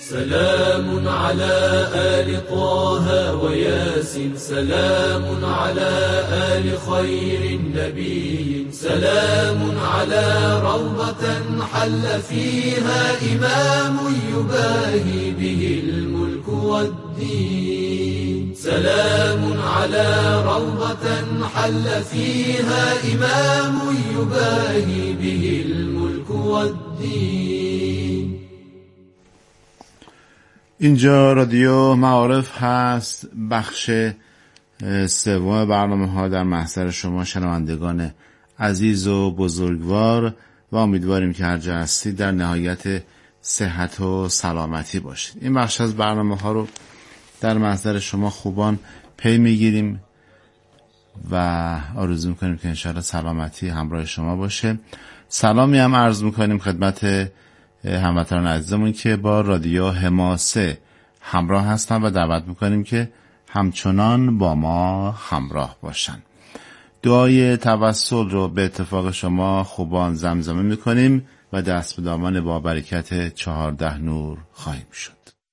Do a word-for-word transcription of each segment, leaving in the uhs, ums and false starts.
سلام على آل طه وياسين سلام على آل خير النبي سلام على روضة حل فيها إمام يباهي به الملك والدين سلام على روضة حل فيها إمام يباهي به الملك والدين. اینجا رادیو معارف هست، بخش سوم برنامه ها در محضر شما شنوندگان عزیز و بزرگوار و امیدواریم که هر جا هستید در نهایت صحت و سلامتی باشید. این بخش از برنامه ها رو در محضر شما خوبان پی میگیریم و آرزو میکنیم که انشاءالله سلامتی همراه شما باشه. سلامی هم عرض میکنیم خدمت هموطنان عزیزمون که با رادیو حماسه همراه هستن و دعوت میکنیم که همچنان با ما همراه باشن. دعای توسل رو به اتفاق شما خوبان زمزمه میکنیم و دست به دامان با برکت چهارده نور خواهیم شد.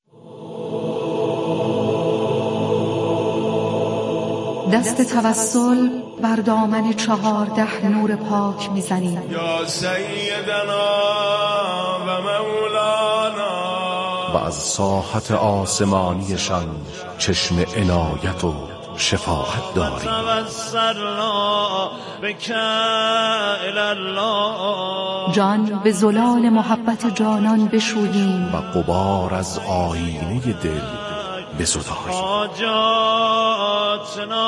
دست توسل بر دامن چهارده نور پاک میزنیم. یا سیدنا و مولانا. و از ساحت آسمانیشان چشم عنایت و شفاعت داریم. توسلنا بک الی الله. جان به زلال محبت جانان بشوییم و غبار از آینه دل بزداییم. حاجاتنا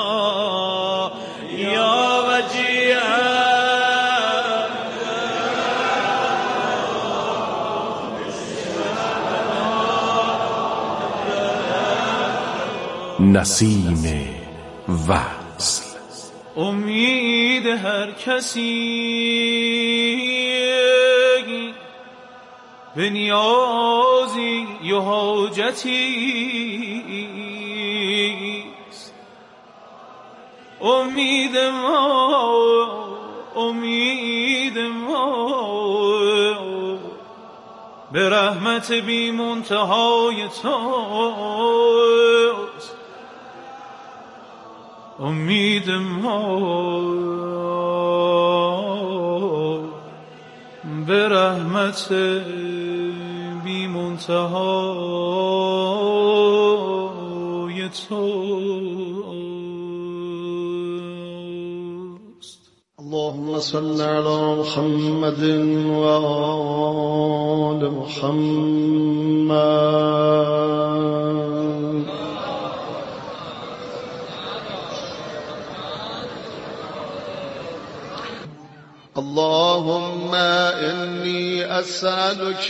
یا وجیه نسیم وصل. امید هر کسی به نیازی و حاجتیست. امید ما امید ما به رحمت بی منتهای توست. امید ما به رحمت بی منتهای توست. اللهم صل على محمد و آل محمد. اللهم إني أسألك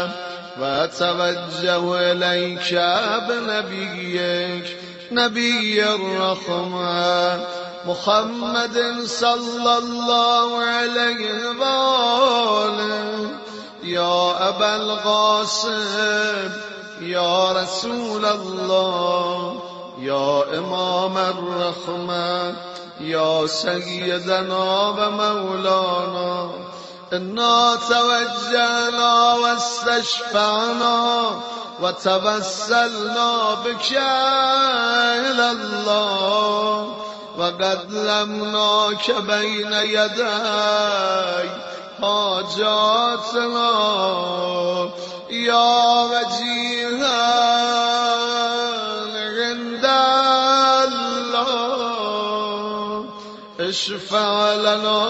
وأتوجه إليك بنبيك نبي الرحمة محمد صلى الله عليه وآله. يا أبا القاسم يا رسول الله يا إمام الرحمة يا سيدنا ومولانا. إنا توجهنا واستشفعنا وتوسلنا بك إلى الله وقدمناك بين يدي حاجاتنا يا وجيها عند الله اشفع لنا.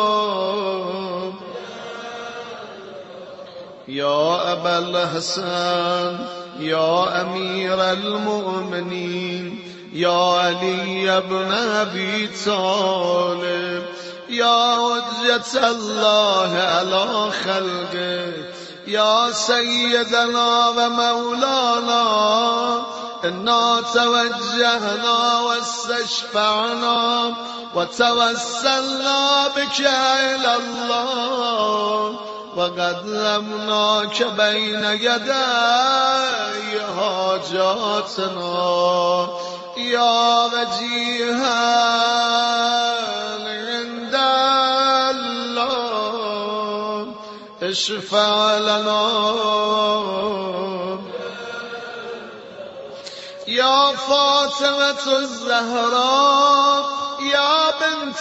يا أبا الحسن يا أمير المؤمنين يا علي بن أبي طالب يا حجة الله على خلقه يا سيدنا ومولانا. إنا توجهنا واستشفعنا وتوسلنا بك إلى الله وقدمناك بين يدي حاجاتنا يا وجيها عند الله اشفع لنا. يا فاطمة الزهراء يا بنت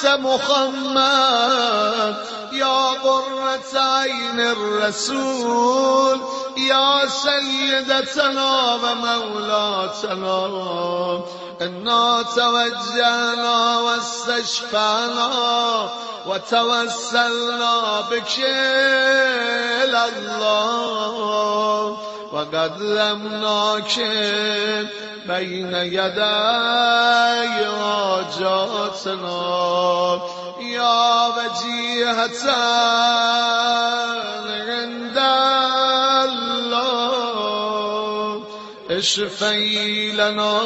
محمد يا قرة عين الرسول يا سيدتنا ومولاتنا إنا توجهنا واستشفعنا وتوسلنا بك إلى الله وقدمناك بين يدي حاجاتنا يا وجيهة عند الله اشفعي لنا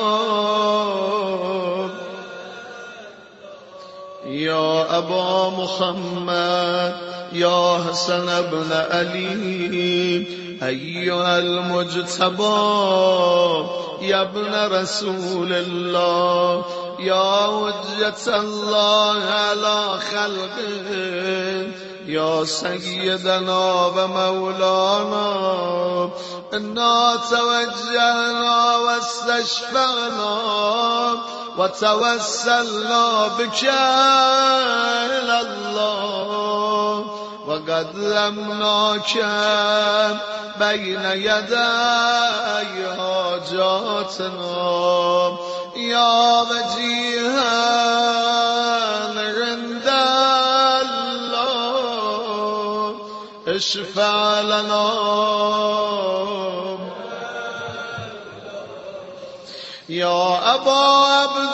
يا أبا محمد يا حسن بن علي أيها المجتبى يا ابن رسول الله يا حجة الله على خلقه يا سيدنا ومولانا إنا توجهنا واستشفعنا وتوسلنا بك إلى الله وقدمناك بين يدي حاجاتنا يا وجيها عند الله اشفع لنا يا أبا عبد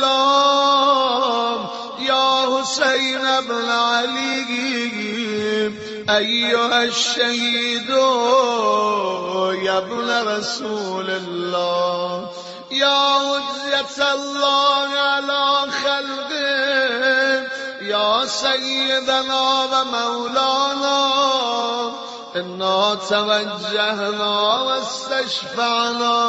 الله يا حسين بن علي أيها الشهيد يا ابن رسول الله يا حجة الله على خلقه يا سيدنا ومولانا إنا توجهنا واستشفعنا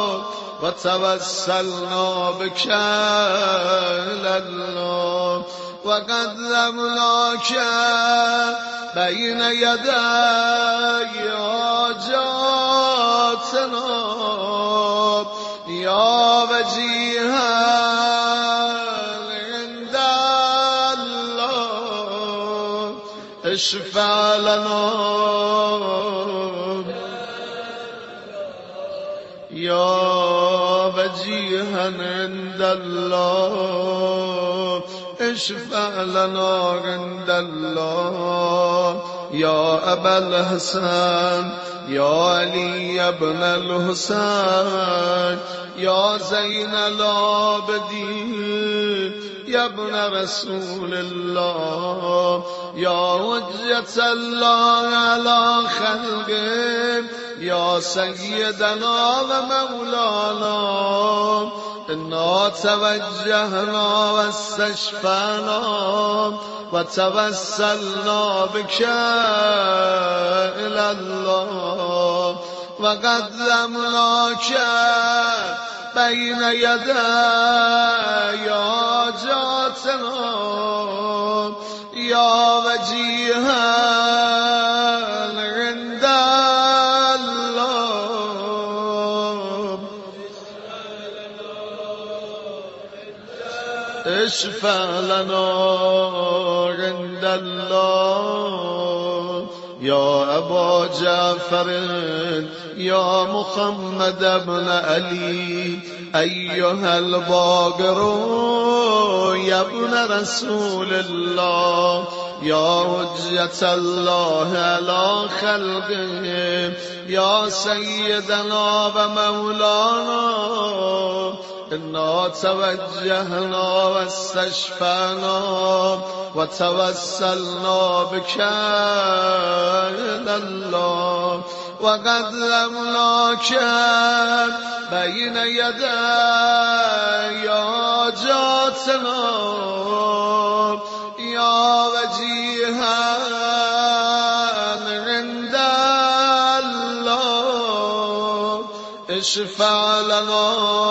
وتوسلنا بك إلى الله وقدمناك بين يدي حاجاتنا يا وجيها عند الله اشفع لنا يا وجيها عند الله اشفع لنا عند الله يا أبا الحسن يا علي بن الحسين يا زين العابدين يا ابن رسول الله يا حجة الله على خلقه يا سيدنا ومولانا إنا توجهنا واستشفعنا وتوسلنا بك إلى الله وقدمناك بين يدي حاجاتنا يا وجيها عند الله اشفع لنا عند الله يا أبا جعفر يا محمد بن علي أيها الباقر يا ابن رسول الله يا حجة الله على خلقه يا سيدنا ومولانا إنا توجهنا واستشفعنا وتوسلنا بك إلى الله وقدمناك بين يدي حاجاتنا يا وجيها عند الله اشفع لنا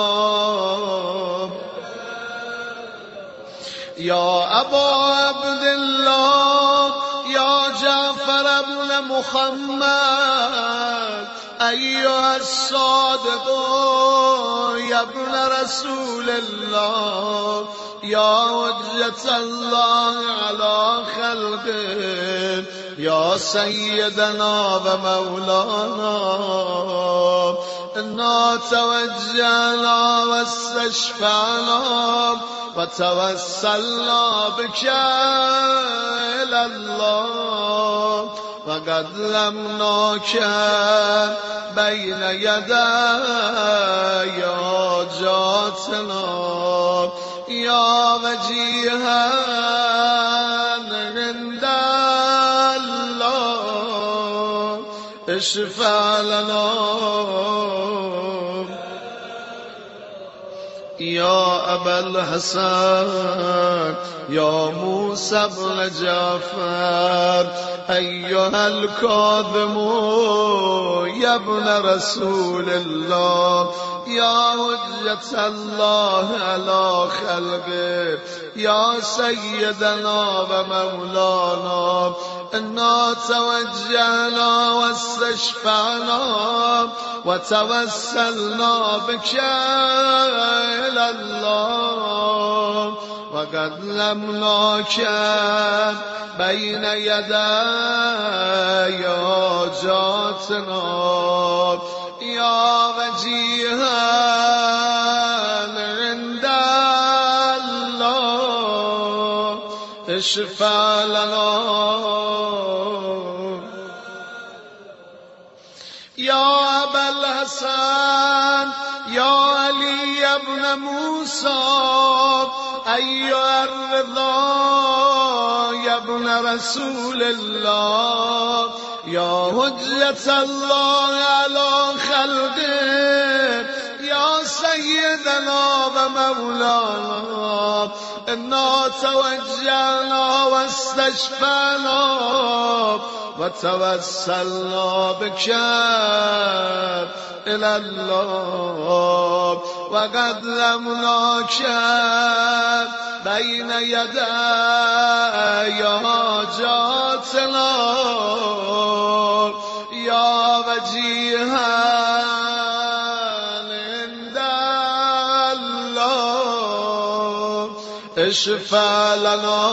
يا أبا عبد الله يا جعفر بن محمد أيها الصادق يا ابن رسول الله يا حجة الله على خلقه يا سيدنا ومولانا إنا توجهنا واستشفعنا وتوسلنا بك إلى الله وقدمناك بين يدي حاجاتنا يا وجيها عند الله اشفع لنا يا أبا الحسن يا موسى بن جعفر أيها الكاظم يا ابن رسول الله يا حجة الله على خلقه يا سيدنا ومولانا إنا توجهنا واستشفعنا وتوسلنا بك إلى الله وقدمناك بين يدي حاجاتنا يا وجيها عند الله اشفع لنا يا أبا الحسن يا علي بن موسى أيها الرضا يا ابن رسول الله يا حجة الله على خلقه يا سيدنا ومولانا إنا توجهنا واستشفعنا وتوسلنا بك إلى الله وقدمناك بين يدي حاجاتنا يا وجيها عند الله اشفع لنا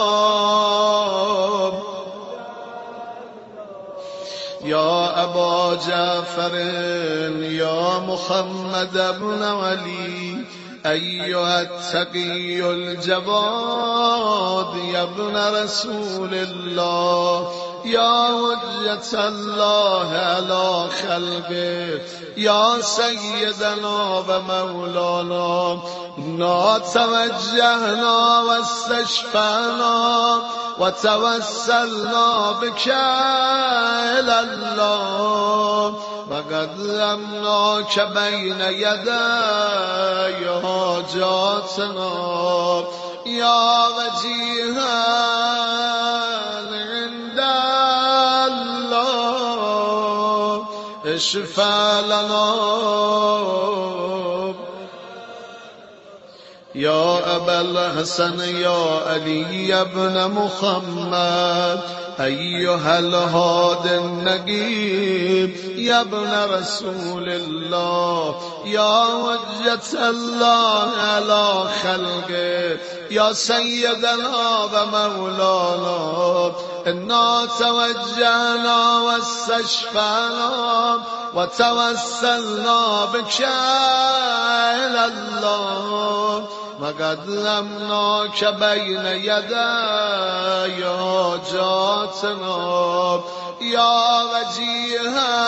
يا أبا جعفر يا محمد بن علي أيها التقي الجواد يا ابن رسول الله يا حجة الله على خلقه يا سيدنا ومولانا إنا توجهنا واستشفعنا وتوسلنا بك إلى الله وقدمناك بين يدي حاجاتنا يا وجيها عند الله اشفع لنا يا أبا الحسن يا علي بن محمد أيها الهادي النجيب يا ابن رسول الله يا حجة الله على خلقه يا سيدنا ومولانا إنا توجهنا واستشفعنا وتوسلنا بك إلى الله وقدمناك بين يدي حاجاتنا يا وجيها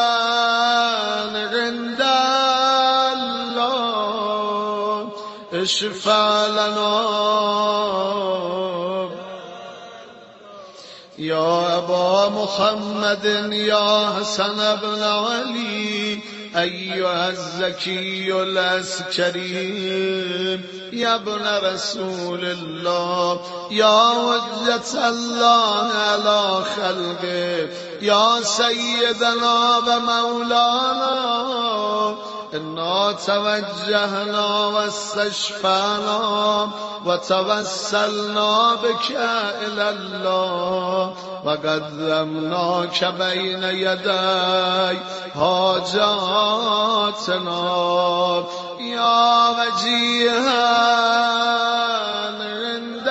عند الله اشفع لنا يا أبا محمد يا حسن بن علي أيها الزكي العسكري يا ابن رسول الله يا حجة الله على خلقه يا سيدنا ومولانا إنا توجهنا واستشفعنا وتوسلنا بك إلى الله وقدمناك بين يدي حاجاتنا يا وجيها عند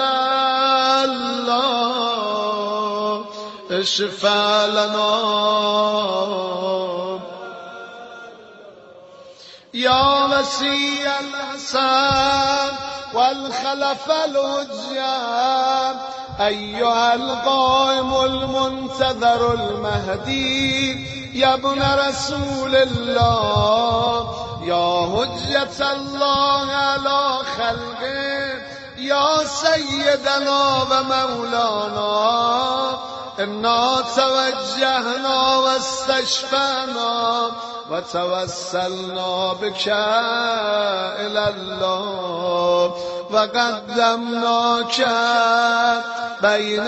الله اشفع لنا يا وسيع الحسن والخلف الوجه أيها القائم المنتظر المهدي يا ابن رسول الله يا حجة الله على خلقه يا سيدنا ومولانا إنا توجهنا واستشفعنا وتوسلنا بك إلى الله وقدمناك بين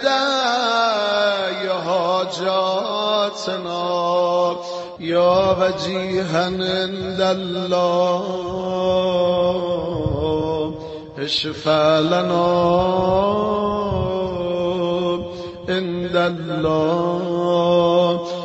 يدي حاجاتنا يا وجيها عند الله اشفع لنا عند الله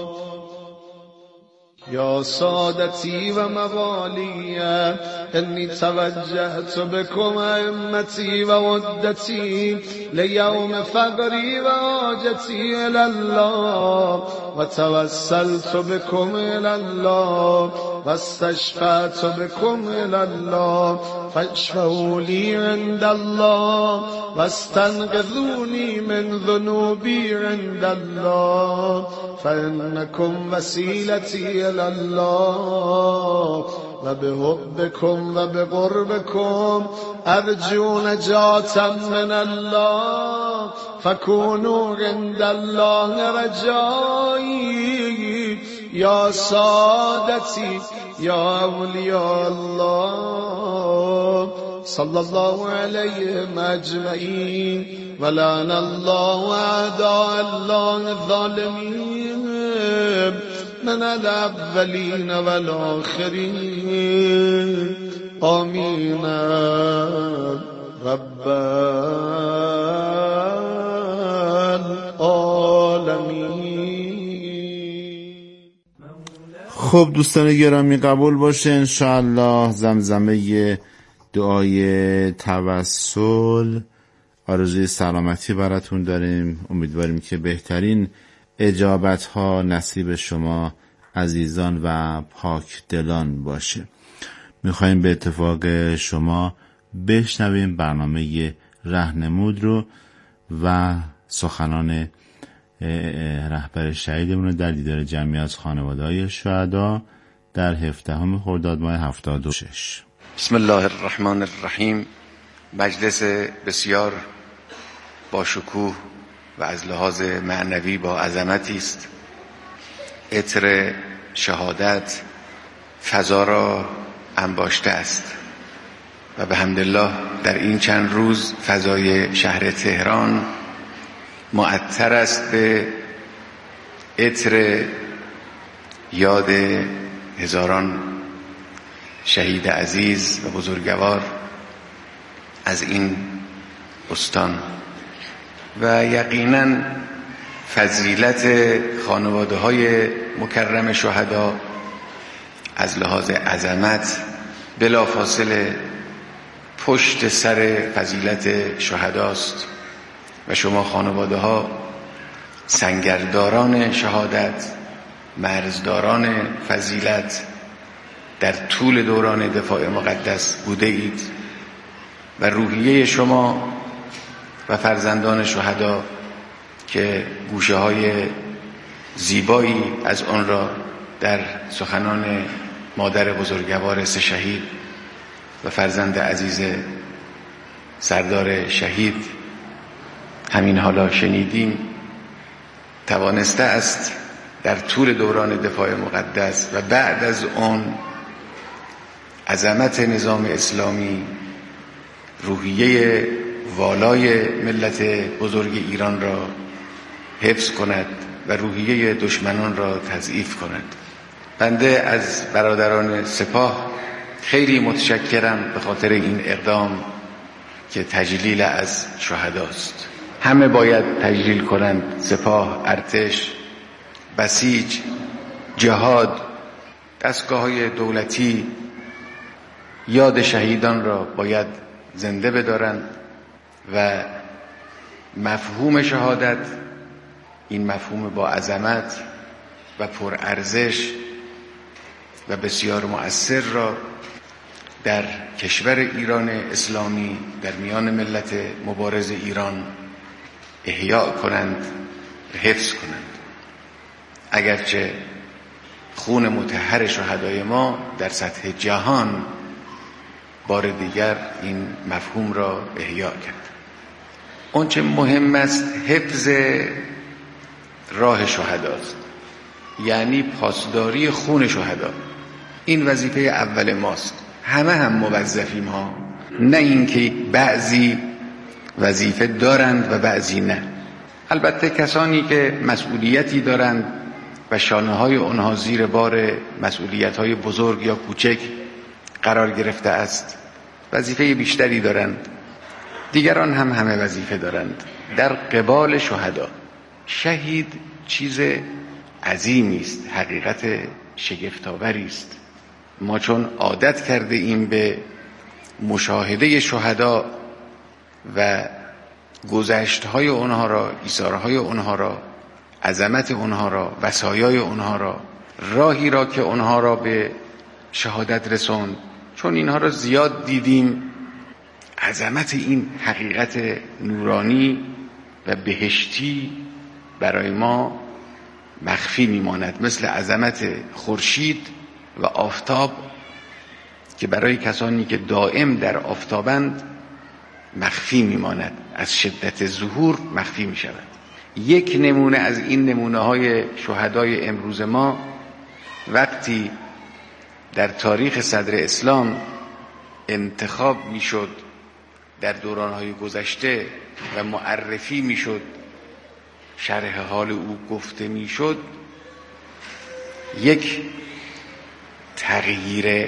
يا سادتي وموالي إني توجهت بكم أئمتي وودتي ليوم فقري وحاجتي إلى الله وتوسلت بكم إلى الله واستشفعت بكم إلى الله فاشفعوا لي عند الله واستنقذوني من ذنوبي عند الله فإنكم وسيلتي إلى الله وبحبكم وبقربكم أرجو نجاة من الله فكونوا عند الله رجائي يا سادتي يا أولياء الله صلى الله عليهم أجمعين ولعن الله أعداء الله الظالمين من الأولين والآخرين آمين رب العالمين. خب دوستان گرامی قبول باشه انشاءالله زمزمه دعای توسل آرزوی سلامتی براتون داریم. امیدواریم که بهترین اجابت ها نصیب شما عزیزان و پاک دلان باشه. میخواییم به اتفاق شما بشنویم برنامه رهنمود رو و سخنان رهبر شهیدمون در دیدار جمعی از خانواده‌های شهدا در هفدهم خرداد ماه هفتاد و شش. بسم الله الرحمن الرحیم. مجلس بسیار با شکوه و از لحاظ معنوی با عظمتی است. عطر شهادت فضا را انباشته است و به حمدالله در این چند روز فضای شهر تهران معطر است به عطر یاد هزاران شهید عزیز و بزرگوار از این استان و یقینا فضیلت خانواده های مکرم شهدا از لحاظ عظمت بلافاصله پشت سر فضیلت شهداست و شما خانواده ها سنگرداران شهادت، مرزداران فضیلت در طول دوران دفاع مقدس بوده اید و روحیه شما و فرزندان شهدا که گوشه های زیبایی از آن را در سخنان مادر بزرگوار سه شهید و فرزند عزیز سردار شهید همین حالا شنیدیم، توانسته است در طول دوران دفاع مقدس و بعد از آن عظمت نظام اسلامی، روحیه والای ملت بزرگ ایران را حفظ کند و روحیه دشمنان را تضعیف کند. بنده از برادران سپاه خیلی متشکرم به خاطر این اقدام که تجلیل از شهداست. همه باید تجلیل کنند. سپاه، ارتش، بسیج، جهاد، دستگاه‌های دولتی یاد شهیدان را باید زنده بدارند و مفهوم شهادت، این مفهوم با عظمت و پرارزش و بسیار مؤثر را در کشور ایران اسلامی، در میان ملت مبارز ایران احیا کنند، حفظ کنند. اگرچه خون مطهر شهدای ما در سطح جهان بار دیگر این مفهوم را احیا کرد. اون چه مهم است حفظ راه شهداست، یعنی پاسداری خون شهدا. این وظیفه اول ماست. همه هم موظفیم ها، نه اینکه بعضی وظیفه دارند و بعضی نه. البته کسانی که مسئولیتی دارند و شانه های اونها زیر بار مسئولیت های بزرگ یا کوچک قرار گرفته است وظیفه بیشتری دارند. دیگران هم همه وظیفه دارند. در قبال شهدا شهید چیز عظیمی است، حقیقت شگفت‌آوری است. ما چون عادت کرده ایم به مشاهده شهدا و گذشت‌های اونها را، ایثارهای اونها را، عظمت اونها را، وصایای اونها را، راهی را که اونها را به شهادت رسوند، چون اینها را زیاد دیدیم، عظمت این حقیقت نورانی و بهشتی برای ما مخفی میماند، مثل عظمت خورشید و آفتاب که برای کسانی که دائم در آفتابند مخفی میماند، از شدت ظهور مخفی میشود. یک نمونه از این نمونه های شهدای امروز ما وقتی در تاریخ صدر اسلام انتخاب میشد در دورانهای گذشته و معرفی میشد، شرح حال او گفته میشد، یک تغییر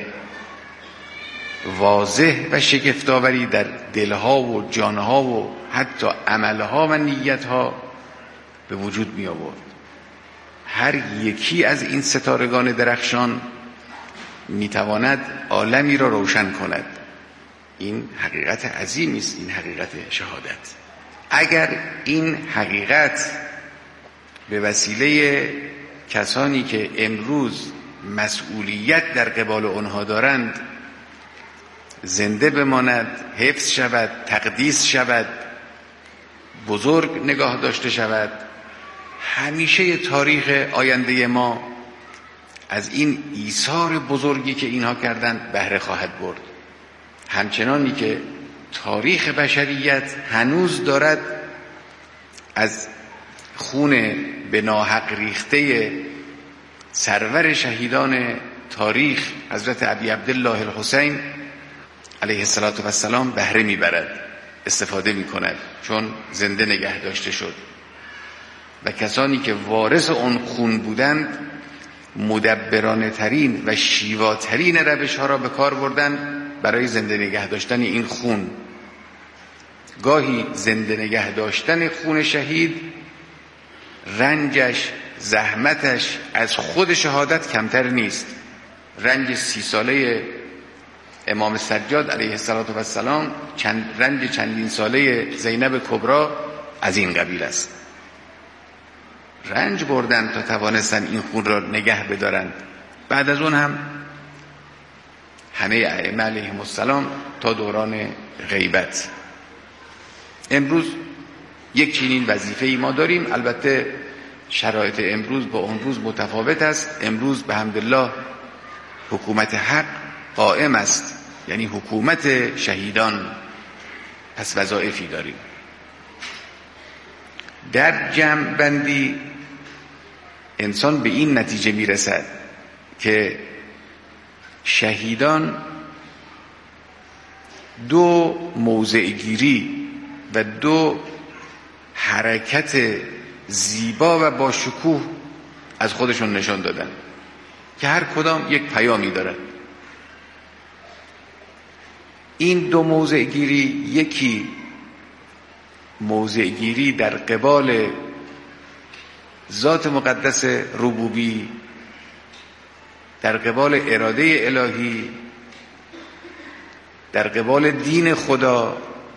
واضح و شگفت‌آوری در دلها و جانها و حتی عملها و نیتها به وجود می آورد. هر یکی از این ستارگان درخشان می تواند عالمی را روشن کند. این حقیقت عظیمی است، این حقیقت شهادت. اگر این حقیقت به وسیله کسانی که امروز مسئولیت در قبال آنها دارند زنده بماند، حفظ شود، تقدیس شود، بزرگ نگاه داشته شود، همیشه تاریخ آینده ما از این ایثار بزرگی که اینها کردند بهره خواهد برد. همچنانی که تاریخ بشریت هنوز دارد از خون به ناحق ریخته سرور شهیدان تاریخ حضرت ابی عبدالله الحسین علیه السلام بهره میبرد، استفاده میکند، چون زنده نگه داشته شد و کسانی که وارث اون خون بودند مدبرانه ترین و شیواترین روش ها را به کار بردند برای زنده نگه داشتن این خون. گاهی زنده نگه داشتن خون شهید رنجش، زحمتش از خود شهادت کمتر نیست. رنج سی ساله امام سجاد علیه السلام، چند رنج چندین ساله زینب کبری از این قبیل است. رنج بردن تا توانستن این خون را نگه بدارند. بعد از اون هم همه ائمه علیهم السلام تا دوران غیبت. امروز یک چنین وظیفه‌ای ما داریم. البته شرایط امروز با اون روز متفاوت است. امروز به حمدالله حکومت حق قائم است، یعنی حکومت شهیدان. پس وظایفی داریم. در جمع بندی انسان به این نتیجه میرسد که شهیدان دو موضع گیری و دو حرکت زیبا و با شکوه از خودشون نشان دادن. که هر کدام یک پیامی دارد. این دو موضع گیری، یکی موضع گیری در قبال ذات مقدس ربوبی، در قبال اراده الهی، در قبال دین خدا،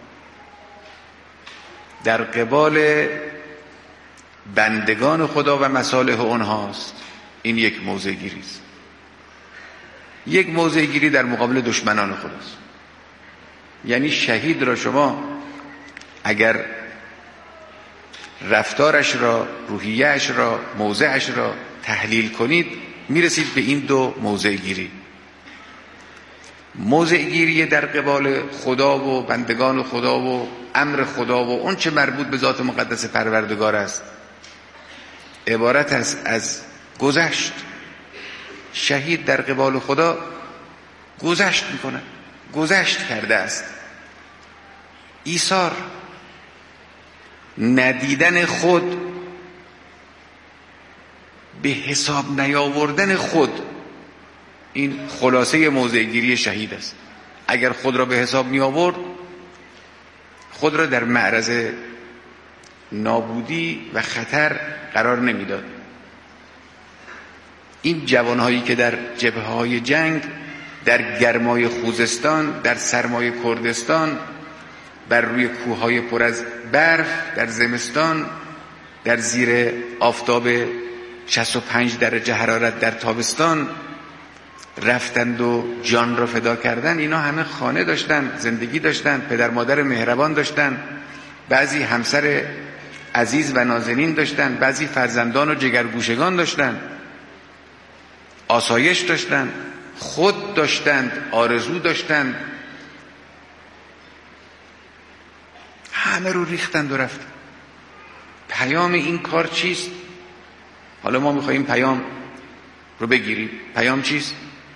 در قبال بندگان خدا و مصالح اونهاست. این یک موضع گیری است. یک موضع گیری در مقابل دشمنان خداست. یعنی شهید را شما اگر رفتارش را، روحیه‌اش را، موضعش را تحلیل کنید، میرسید به این دو موضع گیری. موضع گیری در قبال خدا و بندگان خدا و امر خدا و اون چه مربوط به ذات مقدس پروردگار است، عبارت است از گذشت. شهید در قبال خدا گذشت میکنه، گذشت کرده است. ایثار، ندیدن خود، به حساب نیاوردن خود، این خلاصه موضع گیری شهید است. اگر خود را به حساب می آورد، خود را در معرض نابودی و خطر قرار نمیداد. این جوانهایی که در جبهه‌های جنگ، در گرمای خوزستان، در سرمای کردستان، بر روی کوههای پر از برف در زمستان، در زیر آفتاب شصت و پنج درجه حرارت در تابستان رفتند و جان را فدا کردن، اینا همه خانه داشتن، زندگی داشتن، پدر مادر مهربان داشتن، بعضی همسر عزیز و نازنین داشتن، بعضی فرزندان و جگرگوشگان داشتن، آسایش داشتن، خود داشتند، آرزو داشتند، همه رو ریختند و رفتند. پیام این کار چیست؟ حالا ما میخواییم پیام رو بگیریم. پیام چیست؟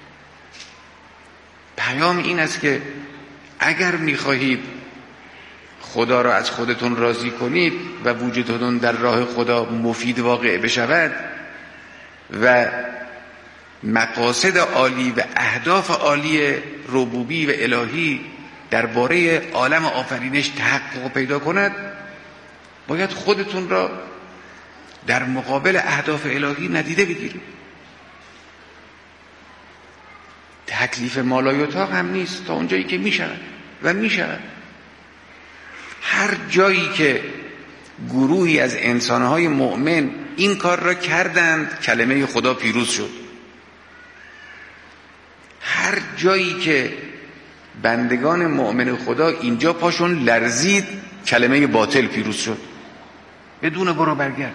پیام این است که اگر میخواهید خدا را از خودتون راضی کنید و وجودتون در راه خدا مفید واقع بشود و مقاصد عالی و اهداف عالی ربوبی و الهی درباره عالم آفرینش تحقق پیدا کند، باید خودتون را در مقابل اهداف الهی ندیده بگیرید. تکلیف مالایوتاق هم نیست تا اونجایی که می شود و می شود. هر جایی که گروهی از انسانهای مؤمن این کار را کردند، کلمه خدا پیروز شد. هر جایی که بندگان مؤمن خدا اینجا پاشون لرزید، کلمه باطل پیروز شد. بدون برو برگرد.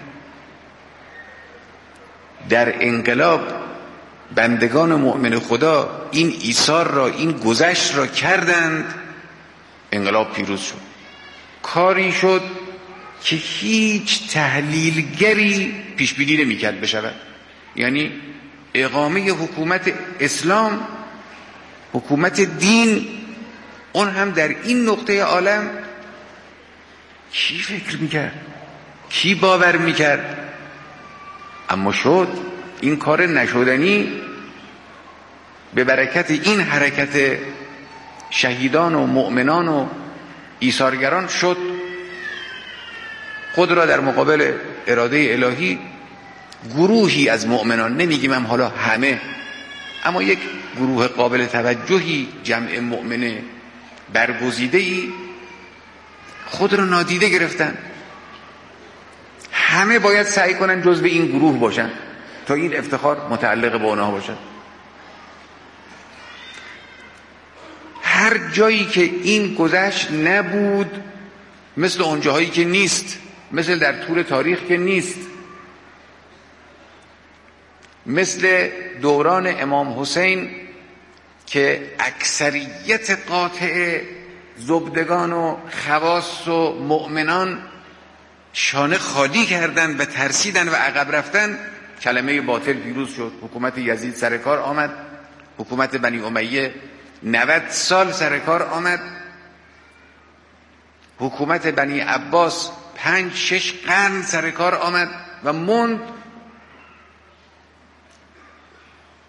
در انقلاب بندگان مؤمن خدا این ایثار را، این گذشت را کردند، انقلاب پیروز شد. کاری شد که هیچ تحلیلگری پیش بینی نمی‌کرد بشود. یعنی اقامه حکومت اسلام، حکومت دین، اون هم در این نقطه عالم، کی فکر میکرد؟ کی باور میکرد؟ اما شد. این کار نشدنی به برکت این حرکت شهیدان و مؤمنان و ایثارگران شد. خود را در مقابل اراده الهی گروهی از مؤمنان، نمیگیم هم حالا همه، اما یک گروه قابل توجهی، جمع مؤمنه برگزیده‌ای، خود را نادیده گرفتن. همه باید سعی کنن جزو این گروه باشن تا این افتخار متعلق به اونها باشد. هر جایی که این گذشت نبود، مثل اون جاهایی که نیست، مثل در طول تاریخ که نیست، مثل دوران امام حسین که اکثریت قاطع زبدگان و خواص و مؤمنان شانه خالی کردند و ترسیدن و عقب رفتن، کلمه باطل پیروز شد. حکومت یزید سر کار آمد، حکومت بنی امیه نود سال سر کار آمد، حکومت بنی عباس پنج شش قرن سر کار آمد و موند.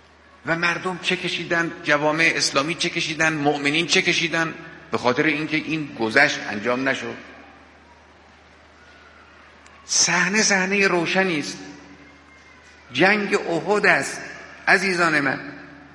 و مردم چه کشیدن، جوامع اسلامی چه کشیدن، مؤمنین چه کشیدن به خاطر اینکه این گذشت انجام نشد. صحنه صحنه روشنی است. جنگ احد است عزیزان من.